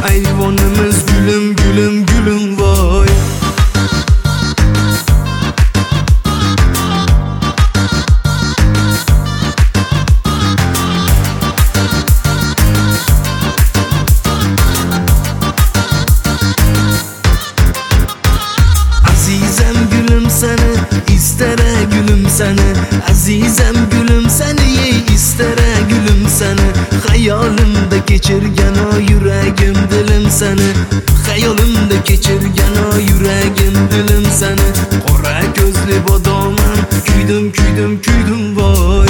ayvonimiz gulum gulum gulum voy. Azizam gulum seni istara gulum seni, azizam gulum seni istara gulum seni. Hayolimda kechirgan o yuragim dilim seni, hayolimda kechirgan o yuragim dilim seni. Qora ko'zli bodomam kuydim kuydim kuydim voy.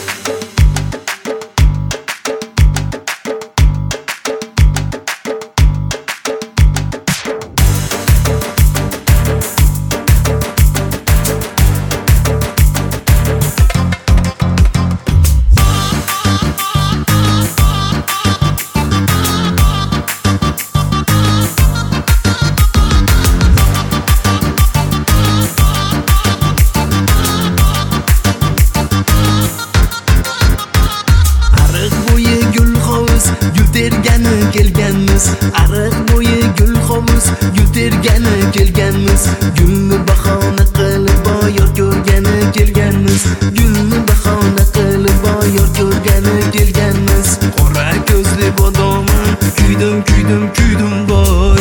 Gul tergani kelganmiz, ariq bo'yi gul hovuz, gul tergani kelganmiz. Gulni bahona qilib boyor ko'rgani kelganmiz, gulni bahona qilib boyor ko'rgani kelganmiz. Qora ko'zli bodomam kuydim kuydim kuydim voy.